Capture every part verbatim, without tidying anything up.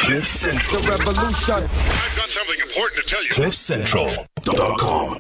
Cliff Central. The revolution. I've got something important to tell you. cliff central dot com.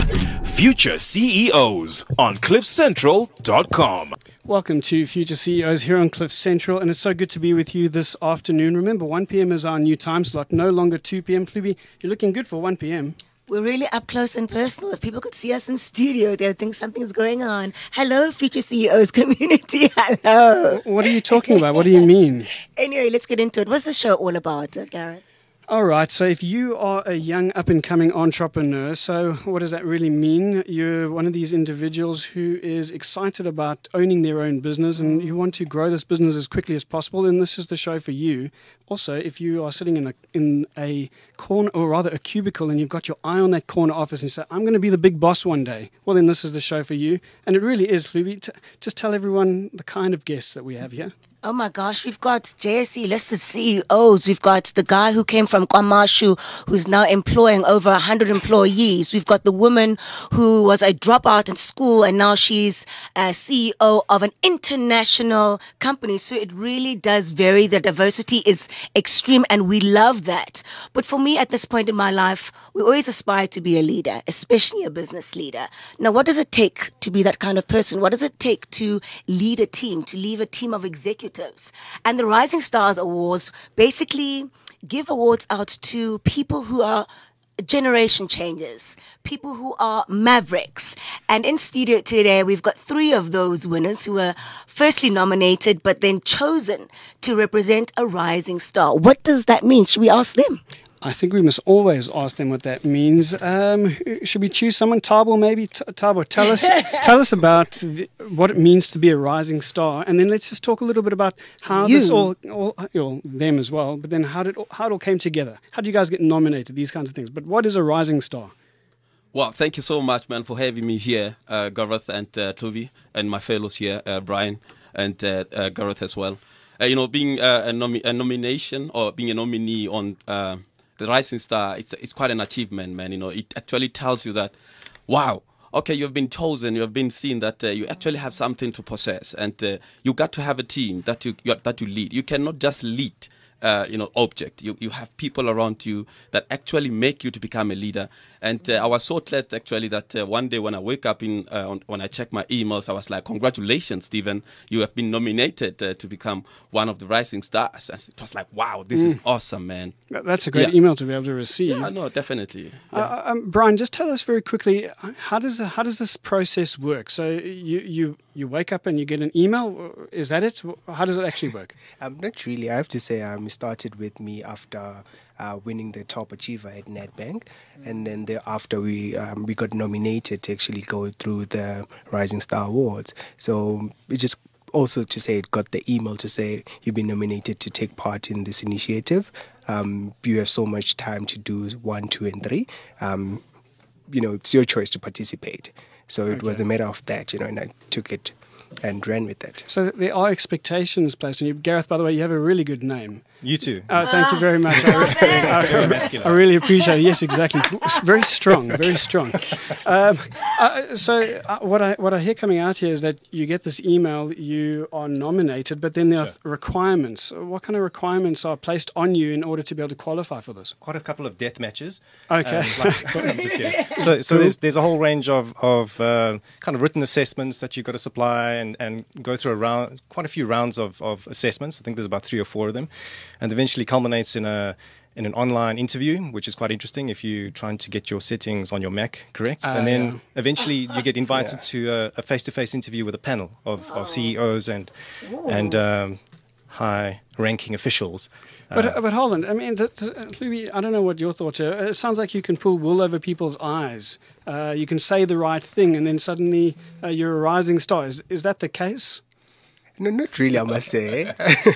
Future C E Os on cliff central dot com. Welcome to Future C E Os here on Cliff Central, and it's so good to be with you this afternoon. Remember, one p.m. is our new time slot, no longer two p.m. Fluby, you're looking good for one p.m. We're really up close and personal. If people could see us in studio, they would think something's going on. Hello, Future C E Os community. Hello. What are you talking about? What do you mean? Anyway, let's get into it. What's the show all about, uh, Gareth? All right, so if you are a young up-and-coming entrepreneur, so what does that really mean? You're one of these individuals who is excited about owning their own business and you want to grow this business as quickly as possible, and this is the show for you. Also, if you are sitting in a in a corner, or rather a cubicle, and you've got your eye on that corner office and you say, I'm going to be the big boss one day, well, then this is the show for you. And it really is, Fluby. T- just tell everyone the kind of guests that we have here. Oh my gosh, we've got J S E listed C E Os. We've got the guy who came from KwaMashu, who's now employing over one hundred employees. We've got the woman who was a dropout in school and now she's a C E O of an international company. So it really does vary. The diversity is extreme and we love that. But for me at this point in my life, we always aspire to be a leader, especially a business leader. Now, what does it take to be that kind of person? What does it take to lead a team, to lead a team of executives? And the Rising Stars Awards basically give awards out to people who are generation changers, people who are mavericks. And in studio today, we've got three of those winners who were firstly nominated, but then chosen to represent a rising star. What does that mean? Should we ask them? I think we must always ask them what that means. Um, should we choose someone? Tabo, maybe? T- Tabo, tell us tell us about the, what it means to be a rising star, and then let's just talk a little bit about how you. this all, all, all, them as well, but then how did how it all came together. How do you guys get nominated, these kinds of things? But what is a rising star? Well, thank you so much, man, for having me here, uh, Gareth and uh, Toby, and my fellows here, uh, Brian and uh, uh, Gareth as well. Uh, you know, being uh, a, nomi- a nomination or being a nominee on Uh, the Rising Star, it's, it's quite an achievement, man. You know, it actually tells you that, wow, okay, you've been chosen, you have been seen that uh, you actually have something to possess, and uh, you got to have a team that you, you that you lead. You cannot just lead, uh, you know, object. You you have people around you that actually make you to become a leader. And uh, I was so glad actually that uh, one day when I wake up in uh, on, when I check my emails, I was like, "Congratulations, Stephen! You have been nominated uh, to become one of the rising stars." And it was like, "Wow, this mm. is awesome, man!" That's a great yeah. email to be able to receive. Yeah, no, definitely. Yeah. Uh, um, Brian, just tell us very quickly, how does how does this process work? So you you you wake up and you get an email. Is that it? How does it actually work? Um, not really. I have to say, um, it started with me after uh, winning the top achiever at Nedbank, and then thereafter we um, we got nominated to actually go through the Rising Star Awards. So it just also to say it got the email to say you've been nominated to take part in this initiative. Um, you have so much time to do one, two, and three. Um, you know, it's your choice to participate. So it okay. was a matter of that, you know, and I took it and ran with it. So there are expectations placed on you. Gareth, by the way, you have a really good name. You too. Oh, thank you very much. I, really, I, I, I really appreciate it. Yes, exactly. It's very strong, very strong. Um, uh, so uh, what I what I hear coming out here is that you get this email, you are nominated, but then there sure. are requirements. What kind of requirements are placed on you in order to be able to qualify for this? Quite a couple of death matches. Okay. Um, like, I'm just kidding. So, so cool. there's there's a whole range of of uh, kind of written assessments that you've got to supply and, and go through a round, quite a few rounds of, of assessments. I think there's about three or four of them. And eventually culminates in a in an online interview, which is quite interesting if you're trying to get your settings on your Mac correct. Uh, and then yeah. eventually you get invited yeah. to a, a face-to-face interview with a panel of, of C E Os and Ooh. and um, high-ranking officials. But uh, but hold on, I mean, th- th- I don't know what your thoughts are. It sounds like you can pull wool over people's eyes. Uh, you can say the right thing, and then suddenly uh, you're a rising star. Is, is that the case? No, not really, I must say.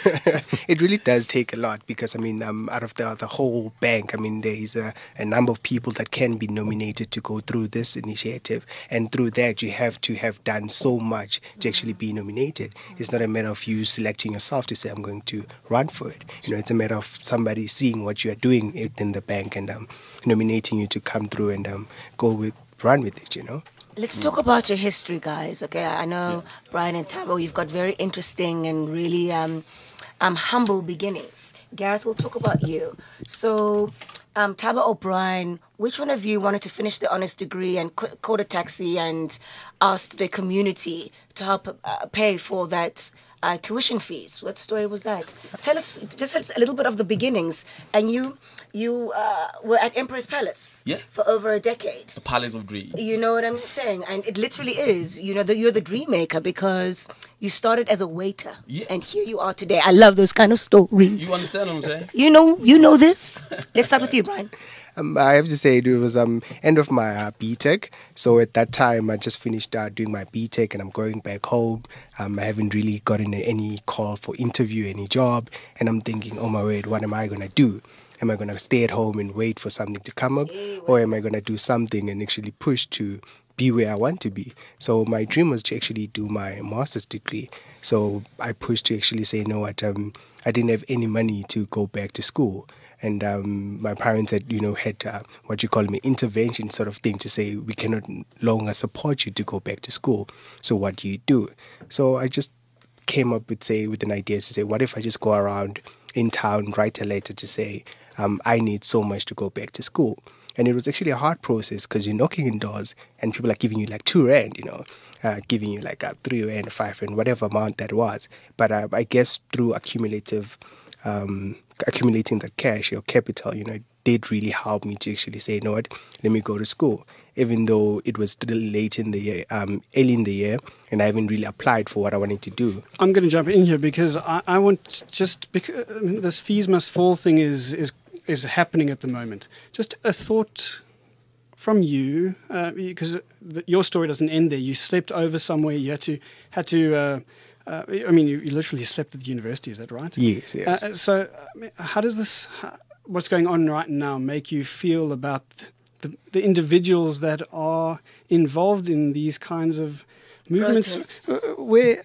It really does take a lot because, I mean, um, out of the the whole bank, I mean, there is a, a number of people that can be nominated to go through this initiative. And through that, you have to have done so much to actually be nominated. It's not a matter of you selecting yourself to say, I'm going to run for it. You know, it's a matter of somebody seeing what you are doing in the bank and um, nominating you to come through and um, go with, run with it, you know. Let's talk about your history, guys. Okay, I know Brian and Thabo, you've got very interesting and really um, um, humble beginnings. Gareth, we'll talk about you. So, um, Thabo or Brian, which one of you wanted to finish the honors degree and c- called a taxi and asked the community to help uh, pay for that uh, tuition fees? What story was that? Tell us just a little bit of the beginnings. And you, you uh, were at Emperor's Palace Yeah. for over a decade. The Palace of Dreams. You know what I'm saying? And it literally is. You know, the, you're the dream maker because you started as a waiter. Yeah. And here you are today. I love those kind of stories. You understand what I'm saying? You know, you know this. Let's start with you, Brian. Um, I have to say it was um end of my uh, B Tech. So at that time, I just finished uh, doing my B Tech, and I'm going back home. Um, I haven't really gotten any call for interview, any job, and I'm thinking, oh my word, what am I gonna do? Am I gonna stay at home and wait for something to come up, or am I gonna do something and actually push to be where I want to be? So my dream was to actually do my master's degree. So I pushed to actually say, no, what um I didn't have any money to go back to school. And um, my parents had, you know, had uh, what you call me intervention sort of thing to say we cannot longer support you to go back to school. So what do you do? So I just came up with say with an idea to say, what if I just go around in town, write a letter to say um, I need so much to go back to school. And it was actually a hard process because you're knocking in doors and people are giving you like two rand, you know, uh, giving you like a three rand, five rand, whatever amount that was. But uh, I guess through accumulative um, accumulating the cash or capital, you know, it did really help me to actually say, you know what, let me go to school. Even though it was still late in the year, um, early in the year, and I haven't really applied for what I wanted to do. I'm going to jump in here because I, I want just because I mean, this fees must fall thing is is is happening at the moment. Just a thought from you, uh, because the, your story doesn't end there. You slept over somewhere. You had to had to. Uh, uh, I mean, you, you literally slept at the university. Is that right? Yes. yes. Uh, so, I mean, how does this, how, what's going on right now, make you feel about the, the individuals that are involved in these kinds of movements? Protests. Uh, where,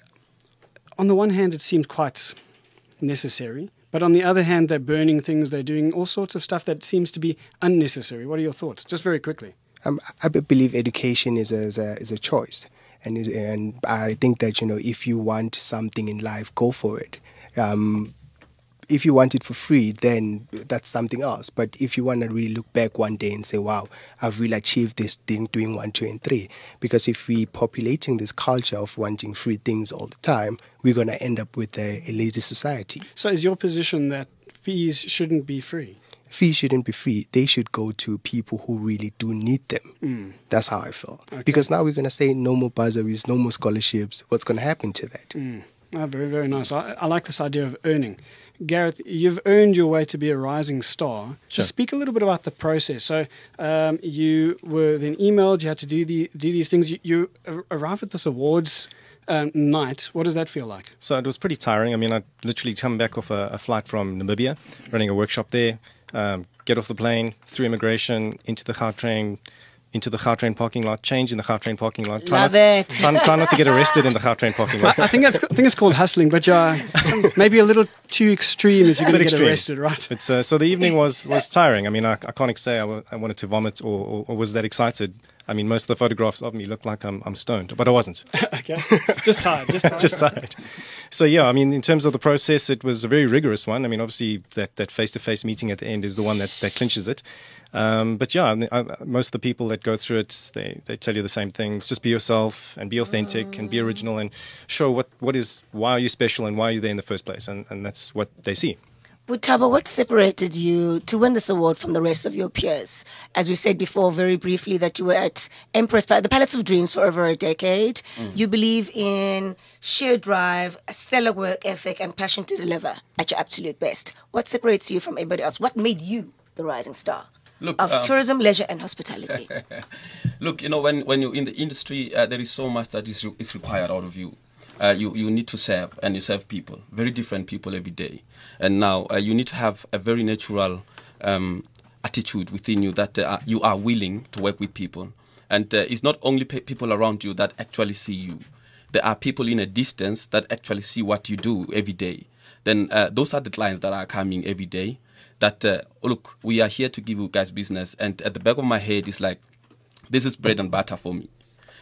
on the one hand, it seems quite necessary, but on the other hand, they're burning things. They're doing all sorts of stuff that seems to be unnecessary. What are your thoughts? Just very quickly. Um, I be- believe education is a, is a is a choice, and is, and I think that you know if you want something in life, go for it. Um, if you want it for free, then that's something else. But if you want to really look back one day and say, "Wow, I've really achieved this thing doing one, two, and three," because if we populating this culture of wanting free things all the time, we're gonna end up with a, a lazy society. So, is your position that fees shouldn't be free? Fees shouldn't be free. They should go to people who really do need them. Mm. That's how I feel. Okay. Because now we're going to say no more bursaries, no more scholarships. What's going to happen to that? Mm. Oh, very, very nice. I, I like this idea of earning. Gareth, you've earned your way to be a rising star. Sure. Just speak a little bit about the process. So um, you were then emailed, you had to do the do these things. You, you ar- arrive at this awards um, night. What does that feel like? So it was pretty tiring. I mean, I literally come back off a, a flight from Namibia, running a workshop there, um, get off the plane, through immigration, into the Gautrain, into the Gautrain parking lot, change in the Gautrain parking lot. Try Love not, it. Try, try not to get arrested in the Gautrain parking lot. I think that's I think it's called hustling, but yeah, maybe a little too extreme if you're going to Bit get extreme. arrested, right? It's, uh, so the evening was, was tiring. I mean, I, I can't say I, w- I wanted to vomit or, or, or was that excited. I mean, most of the photographs of me look like I'm, I'm stoned, but I wasn't. Okay, just tired, just tired. Just tired. So yeah, I mean, in terms of the process, it was a very rigorous one. I mean, obviously that, that face-to-face meeting at the end is the one that, that clinches it. Um, but yeah, I mean, I, most of the people that go through it, they, they tell you the same thing. Just be yourself and be authentic and be original and show what, what is, why are you special and why are you there in the first place? And, and that's what they see. But Thabo, what separated you to win this award from the rest of your peers? As we said before, very briefly, that you were at Empress, the Palace of Dreams for over a decade. Mm. You believe in sheer drive, a stellar work ethic, and passion to deliver at your absolute best. What separates you from everybody else? What made you the rising star Look, of um, tourism, leisure, and hospitality? Look, you know, when, when you're in the industry, uh, there is so much that is, re- is required out of you. Uh, you. You need to serve, and you serve people, very different people every day. And now uh, you need to have a very natural um, attitude within you that uh, you are willing to work with people. And uh, it's not only pe- people around you that actually see you. There are people in a distance that actually see what you do every day. Then uh, those are the clients that are coming every day. That, uh, look, we are here to give you guys business. And at the back of my head is like, this is bread and butter for me.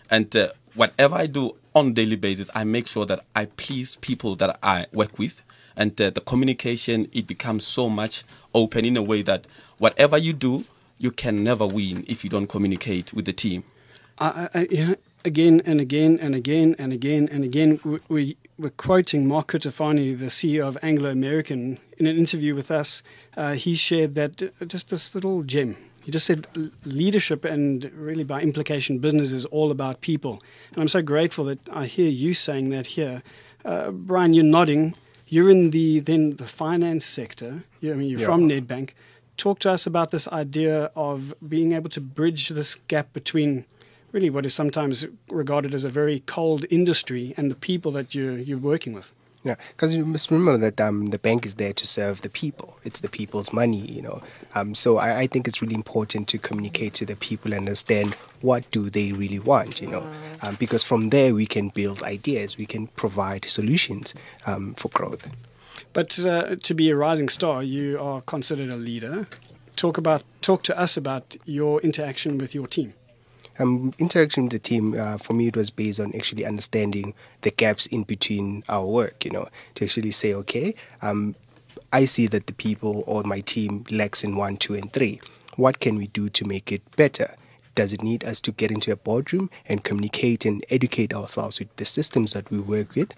And uh, whatever I do on a daily basis, I make sure that I please people that I work with. And uh, the communication, it becomes so much open in a way that whatever you do, you can never win if you don't communicate with the team. I, I, yeah, again and again and again and again and again, we, we, we're quoting Mark Cutifani, the C E O of Anglo American, in an interview with us. Uh, he shared that uh, just this little gem. He just said leadership, and really by implication, business is all about people. And I'm so grateful that I hear you saying that here. Uh, Brian, you're nodding. You're in the then the finance sector. You, I mean, you're Yeah. from Nedbank. Talk to us about this idea of being able to bridge this gap between really what is sometimes regarded as a very cold industry and the people that you're, you're working with. Yeah, because you must remember that um, the bank is there to serve the people. It's the people's money, you know. Um, so I, I think it's really important to communicate to the people and understand what do they really want, you know. Um, because from there we can build ideas, we can provide solutions um, for growth. But uh, to be a rising star, you are considered a leader. Talk about talk to us about your interaction with your team. Um, interaction with the team, uh, for me, it was based on actually understanding the gaps in between our work, you know, to actually say, okay, um, I see that the people or my team lacks in one, two, and three. What can we do to make it better? Does it need us to get into a boardroom and communicate and educate ourselves with the systems that we work with,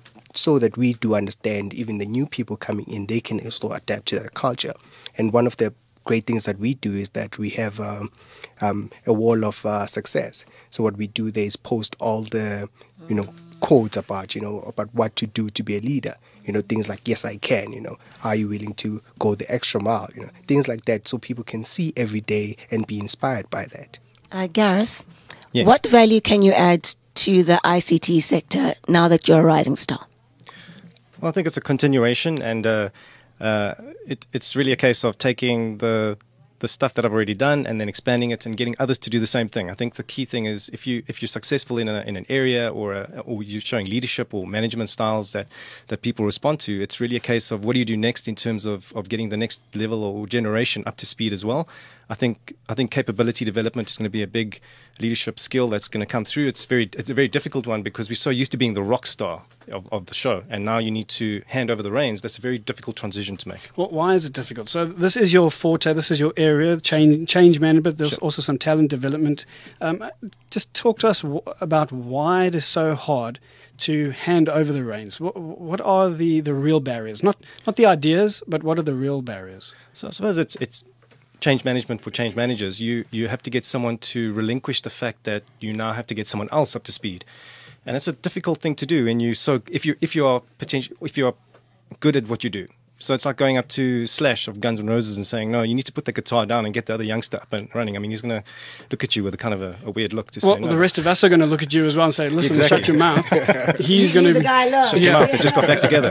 so that we do understand even the new people coming in, they can also adapt to that culture? And one of the great things that we do is that we have um, um, a wall of uh, success. So what we do there is post all the, you know, quotes about, you know, about what to do to be a leader. You know, things like, yes, I can, you know, are you willing to go the extra mile? You know, things like that, so people can see every day and be inspired by that. Uh, Gareth, Yes. what value can you add to the I C T sector now that you're a rising star? Well, I think it's a continuation, and uh, uh, it, it's really a case of taking the the stuff that I've already done and then expanding it and getting others to do the same thing. I think the key thing is if you if you're successful in a, in an area, or a, or you're showing leadership or management styles that, that people respond to, it's really a case of what do you do next in terms of, of getting the next level or generation up to speed as well. I think I think capability development is going to be a big leadership skill that's going to come through. It's very it's a very difficult one because we're so used to being the rock star of, of the show, and now you need to hand over the reins. That's a very difficult transition to make. Well, why is it difficult? So this is your forte, this is your area, change, change management. There's Sure. also some talent development. Um, just talk to us w- about why it is so hard to hand over the reins. What, what are the, the real barriers? Not not the ideas, but what are the real barriers? So I suppose it's it's change management for change managers. You you have to get someone to relinquish the fact that you now have to get someone else up to speed, and it's a difficult thing to do. And you so if you if you are potential if you are good at what you do. So it's like going up to Slash of Guns N' Roses and saying, no, you need to put the guitar down and get the other youngster up and running. I mean, he's going to look at you with a kind of a, a weird look to Well, say, no. the rest of us are going to look at you as well and say, listen, Exactly. shut your mouth. He's going to the be... guy alone. Shut Yeah. them up, they just got back together.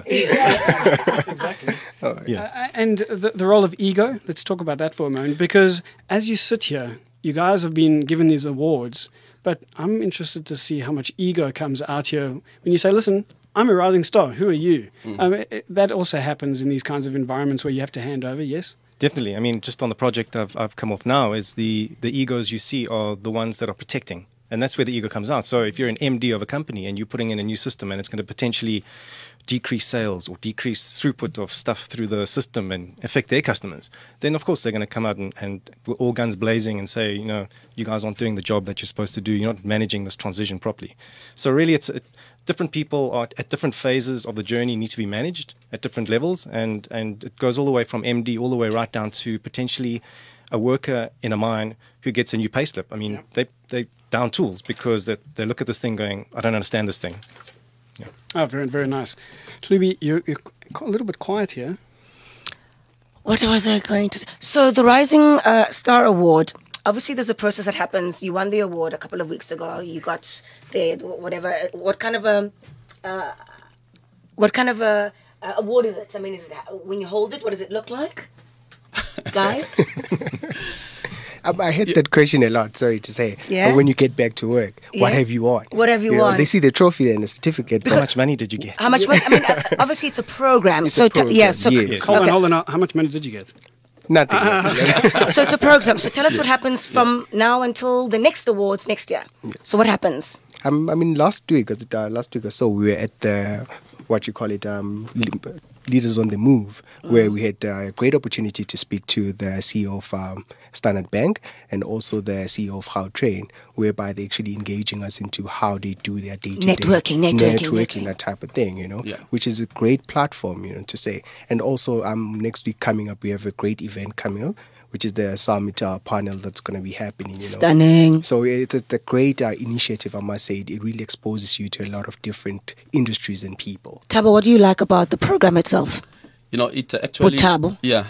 Exactly. Yeah. Uh, and the, the role of ego, let's talk about that for a moment, because as you sit here, you guys have been given these awards, but I'm interested to see how much ego comes out here when you say, listen, I'm a rising star, who are you? Mm. Um, it, that also happens in these kinds of environments where you have to hand over, yes? Definitely. I mean, just on the project I've, I've come off now is the, the egos you see are the ones that are protecting. And that's where the ego comes out. So if you're an M D of a company and you're putting in a new system and it's going to potentially decrease sales or decrease throughput of stuff through the system and affect their customers, then of course they're going to come out and, and with all guns blazing and say, you know, you guys aren't doing the job that you're supposed to do. You're not managing this transition properly. So really it's... It, different people are at different phases of the journey need to be managed at different levels, and, and it goes all the way from M D all the way right down to potentially a worker in a mine who gets a new payslip. I mean, yeah. they they down tools because they, they look at this thing going, I don't understand this thing. Yeah. Oh, very, very nice. Tlubi, you're, you're a little bit quiet here. What was I going to say? So the Rising uh, Star Award, obviously there's a process that happens. You won the award a couple of weeks ago. You got the whatever. What kind of a uh, what kind of a uh, award is it? I mean, is it when you hold it? What does it look like, guys? Um, I had that question a lot, sorry to say. Yeah? But when you get back to work, what Yeah. have you won? What have you know, won? They see the trophy and the certificate. How but much money did you get? How much money? I mean, uh, obviously it's a program. It's so a to- yeah, program, so yes. Hold okay. on, hold on. How much money did you get? Nothing. So it's a program. So tell us what happens from now until the next awards next year. So what happens? Um, I mean, last week, was it, uh, last week or so, we were at the, what you call it, um, Le- Leaders on the Move, mm. where we had a great opportunity to speak to the C E O of um, Standard Bank and also the C E O of Gautrain, whereby they're actually engaging us into how they do their day-to-day networking, networking, networking, that type of thing, you know, yeah. which is a great platform, you know, to say. And also, um, next week coming up, we have a great event coming up, which is the Summit uh, panel that's going to be happening. You know? Stunning. So it's a, a great uh, initiative, I must say. It really exposes you to a lot of different industries and people. Thabo, what do you like about the program itself? You know, it uh, actually... Thabo. Yeah.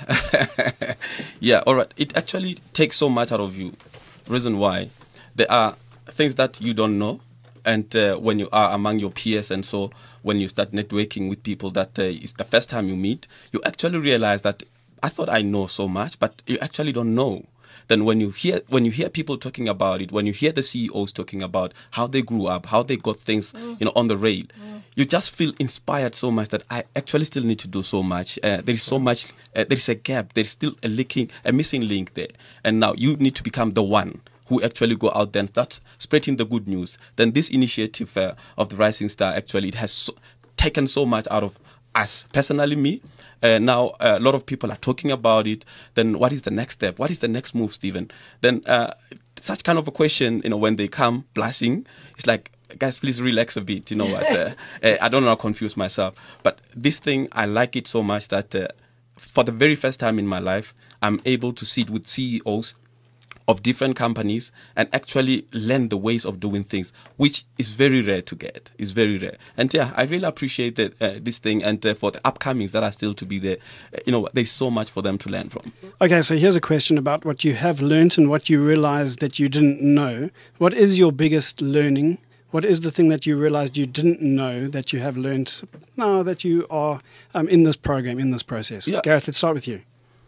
yeah, all right. It actually takes so much out of you. Reason why. There are things that you don't know. And uh, when you are among your peers and so when you start networking with people that uh, is the first time you meet, you actually realize that I thought I know so much, but you actually don't know. Then when you hear when you hear people talking about it, when you hear the C E Os talking about how they grew up, how they got things, mm. you know, on the rail, mm. you just feel inspired so much that I actually still need to do so much. Uh, there is so much. Uh, there is a gap. There is still a linking, a missing link there. And now you need to become the one who actually go out there and start spreading the good news. Then this initiative uh, of the Rising Star actually it has so, taken so much out of us personally, me. Uh, now, uh, a lot of people are talking about it. Then what is the next step? What is the next move, Stephen? Then uh, such kind of a question, you know, when they come blushing, it's like, guys, please relax a bit. You know what? Uh, uh, I don't want to confuse myself. But this thing, I like it so much that uh, for the very first time in my life, I'm able to sit with C E Os of different companies and actually learn the ways of doing things, which is very rare to get. It's very rare. And yeah, I really appreciate that, uh, this thing. And uh, for the upcomings that are still to be there, uh, you know, there's so much for them to learn from. Okay, so here's a question about what you have learned and what you realized that you didn't know. What is your biggest learning? What is the thing that you realized you didn't know that you have learned now that you are um, in this program, in this process? Yeah. Gareth, let's start with you.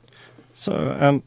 So, um,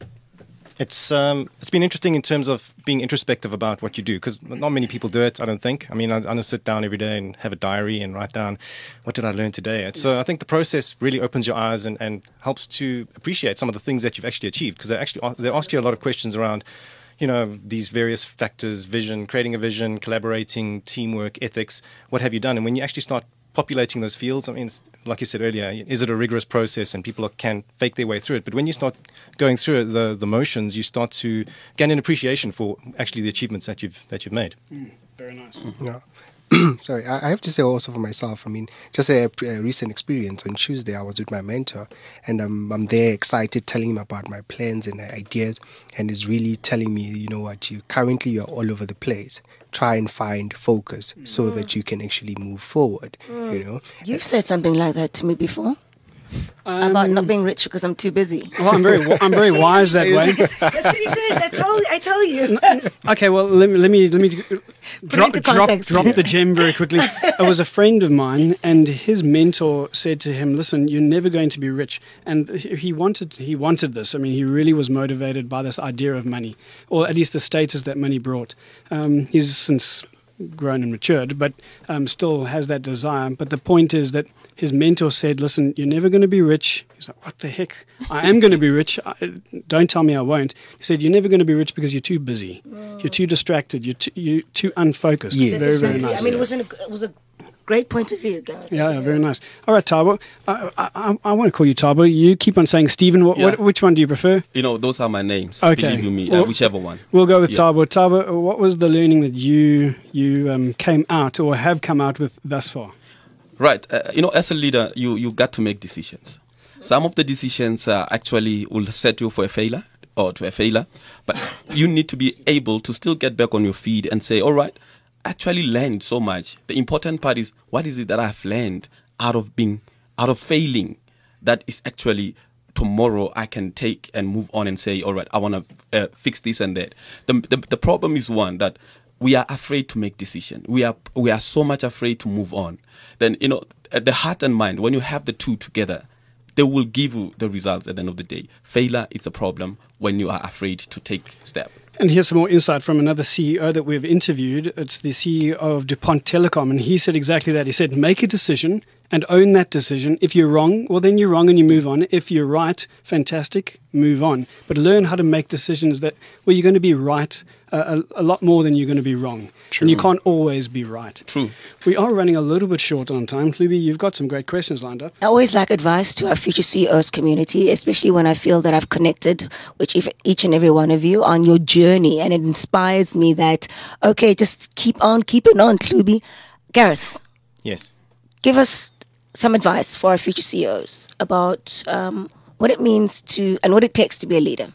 It's um, it's been interesting in terms of being introspective about what you do, because not many people do it, I don't think. I mean, I, I don't sit down every day and have a diary and write down, what did I learn today? And so I think the process really opens your eyes and, and helps to appreciate some of the things that you've actually achieved, because they actually ask, they ask you a lot of questions around, you know, these various factors, vision, creating a vision, collaborating, teamwork, ethics, what have you done? And when you actually start populating those fields, I mean, it's, like you said earlier, is it a rigorous process and people can fake their way through it? But when you start going through it, the, the motions, you start to gain an appreciation for actually the achievements that you've that you've made. Mm, very nice. Yeah. Sorry, I I have to say also for myself, I mean, just a, a recent experience. On Tuesday, I was with my mentor, and I'm, I'm there excited, telling him about my plans and ideas, and he's really telling me, you know what, you currently you're all over the place. Try and find focus mm. so that you can actually move forward, mm. you know. You've said something like that to me before. Um, about not being rich because I'm too busy. Well, I'm very, I'm very wise that way. That's what he said. I tell, I tell you. Okay, well, let me, let me, let me drop, drop, drop the gem very quickly. It was a friend of mine, and his mentor said to him, "Listen, you're never going to be rich." And he wanted, he wanted this. I mean, he really was motivated by this idea of money, or at least the status that money brought. Um, he's since grown and matured, but um, still has that desire. But the point is that his mentor said, "Listen, you're never going to be rich." He's like, "What the heck? I am going to be rich. I, don't tell me I won't." He said, "You're never going to be rich because you're too busy. Mm. You're too distracted. You're too, you're too unfocused." Yeah. Very, very nice. I mean, it was, an, it was a great point of view, guys. Yeah, yeah, very nice. All right, Thabo. I, I, I want to call you Thabo. You keep on saying Stephen. What, Yeah. what, which one do you prefer? You know, those are my names. Okay. Believe you me, Well, uh, whichever one. We'll go with Yeah. Thabo. Thabo, what was the learning that you you um, came out or have come out with thus far? Right. Uh, you know, as a leader, you, you got to make decisions. Some of the decisions uh, actually will set you for a failure or to a failure, but you need to be able to still get back on your feet and say, all right, actually learned so much. The important part is, what is it that I've learned out of being, out of failing, that is actually tomorrow I can take and move on and say, all right, I want to uh, fix this and that. The, the, the problem is one, that we are afraid to make decisions. We are we are so much afraid to move on. Then, you know, the heart and mind, when you have the two together, they will give you the results at the end of the day. Failure is a problem when you are afraid to take step. And here's some more insight from another C E O that we've interviewed. It's the C E O of DuPont Telecom, and he said exactly that. He said, make a decision and own that decision. If you're wrong, well, then you're wrong and you move on. If you're right, fantastic, move on. But learn how to make decisions that, well, you're going to be right uh, a, a lot more than you're going to be wrong. True. And you can't always be right. True. We are running a little bit short on time. Hlubi, you've got some great questions lined up. I always like advice to our future C E Os community, especially when I feel that I've connected with each and every one of you on your journey. And it inspires me that, okay, just keep on keeping on, Hlubi. Gareth. Yes. Give us some advice for our future C E Os about um, what it means to and what it takes to be a leader.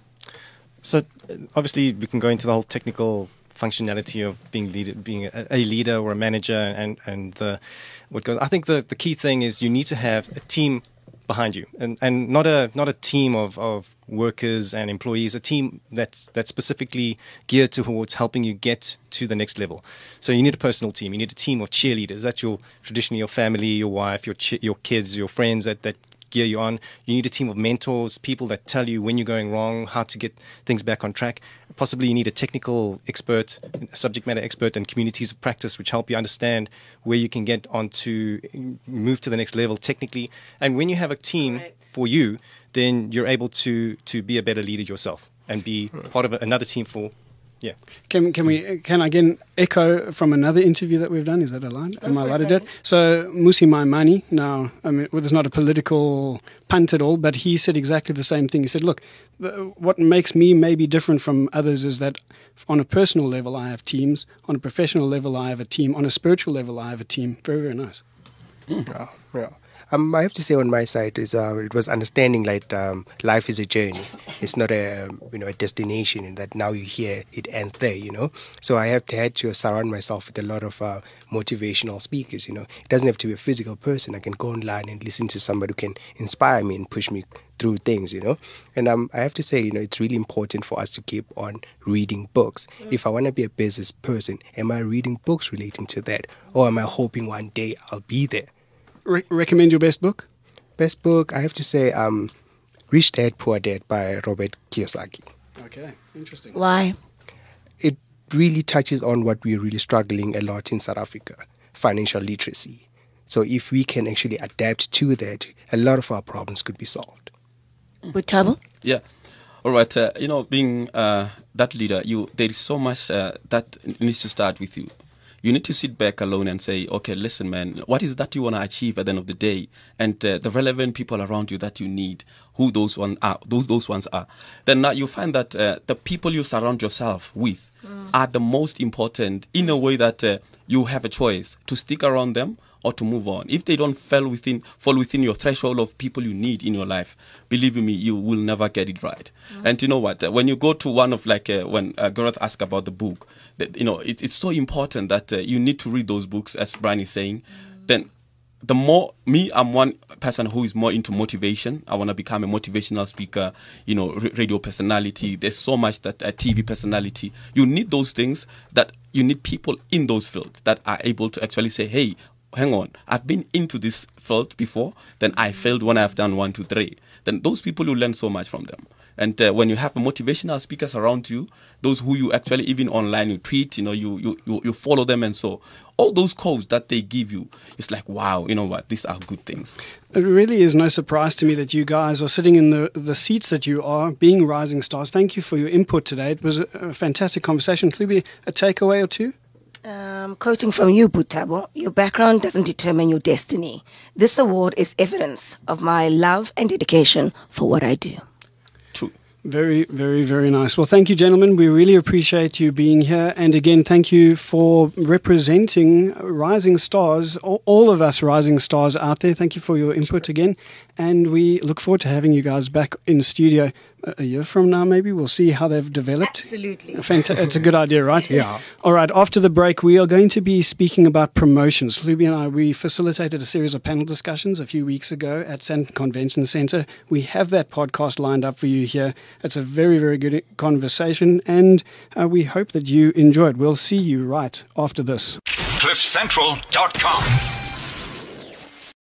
So obviously we can go into the whole technical functionality of being leader, being a, a leader or a manager, and and the, what goes. I think the, the key thing is you need to have a team behind you, and, and not a not a team of, of workers and employees, a team that's that's specifically geared towards helping you get to the next level. So you need a personal team. You need a team of cheerleaders. That's your traditionally your family, your wife, your ch- your kids, your friends that, that gear you on. You need a team of mentors, people that tell you when you're going wrong, how to get things back on track. Possibly you need a technical expert, a subject matter expert, and communities of practice which help you understand where you can get on to move to the next level technically. And when you have a team for you, then you're able to to be a better leader yourself and be part of another team for, yeah. Can can we can I again echo from another interview that we've done? Is that allowed? Am I allowed to do it? So Musi Maimane, now I mean, well, it's not a political punt at all, but he said exactly the same thing. He said, "Look, the, what makes me maybe different from others is that on a personal level I have teams, on a professional level I have a team, on a spiritual level I have a team." Very very nice. Mm. Yeah, yeah. Um, I have to say on my side is uh, it was understanding like um, life is a journey. It's not a you know a destination, and that now you're here, it ends there. You know, so I have to had to surround myself with a lot of uh, motivational speakers. You know, it doesn't have to be a physical person. I can go online and listen to somebody who can inspire me and push me through things. You know, and um, I have to say, you know, it's really important for us to keep on reading books. If I want to be a business person, am I reading books relating to that, or am I hoping one day I'll be there? Re- recommend your best book? Best book, I have to say, um, Rich Dad, Poor Dad by Robert Kiyosaki. Okay, interesting. Why? It really touches on what we're really struggling a lot in South Africa, financial literacy. So if we can actually adapt to that, a lot of our problems could be solved. Butabo? Yeah. All right. Uh, you know, being uh, that leader, you there is so much uh, that needs to start with you. You need to sit back alone and say, okay, listen, man, what is that you want to achieve at the end of the day? And uh, the relevant people around you that you need, who those one are, those those ones are. Then uh, you find that uh, the people you surround yourself with mm. are the most important in a way that uh, you have a choice to stick around them or to move on. If they don't fall within fall within your threshold of people you need in your life, believe me, you will never get it right. Mm. And you know what? When you go to one of like uh, when uh, Gareth asked about the book, that, you know, it, it's so important that uh, you need to read those books, as Brian is saying. Mm. Then the more me, I'm one person who is more into motivation. I want to become a motivational speaker, you know, r- radio personality. There's so much that a T V personality. You need those things that you need people in those fields that are able to actually say, hey, hang on, I've been into this field before, then I failed when I've done one, two, three. Then those people, you learn so much from them. And uh, when you have motivational speakers around you, those who you actually, even online, you tweet, you know, you, you, you, you follow them, and so all those quotes that they give you, it's like, wow, you know what, these are good things. It really is no surprise to me that you guys are sitting in the, the seats that you are, being rising stars. Thank you for your input today. It was a, a fantastic conversation. Could be a takeaway or two? Um, quoting from you, Butabo, your background doesn't determine your destiny. This award is evidence of my love and dedication for what I do. True. Very, very, very nice. Well, thank you, gentlemen. We really appreciate you being here. And again, thank you for representing rising stars, all of us rising stars out there. Thank you for your input again. And we look forward to having you guys back in the studio a year from now, maybe. We'll see how they've developed. Absolutely. Fanta- it's a good idea, right? Yeah. All right, after the break, we are going to be speaking about promotions. Hlubi and I, we facilitated a series of panel discussions a few weeks ago at Sandton Convention Centre. We have that podcast lined up for you here. It's a very, very good conversation, and uh, we hope that you enjoy it. We'll see you right after this. cliff central dot com